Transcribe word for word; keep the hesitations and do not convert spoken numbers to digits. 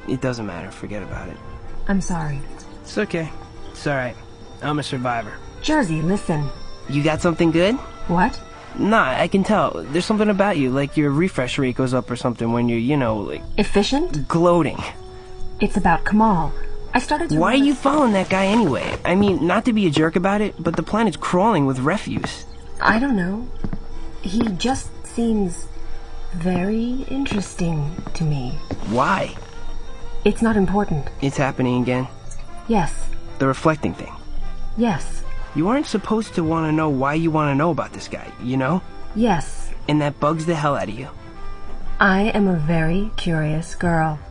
It doesn't matter. Forget about it. I'm sorry. It's okay. It's alright. I'm a survivor. Jersey, listen. You got something good? What? Nah, I can tell. There's something about you, like your refresh rate goes up or something when you're, you know, like... Efficient? Gloating. It's about Kamal. I started to... Why are you following that guy anyway? I mean, not to be a jerk about it, but the planet's crawling with refuse. I don't know. He just seems very interesting to me. Why? It's not important. It's happening again. Yes. The reflecting thing. Yes. You aren't supposed to want to know why you want to know about this guy, you know? Yes. And that bugs the hell out of you. I am a very curious girl.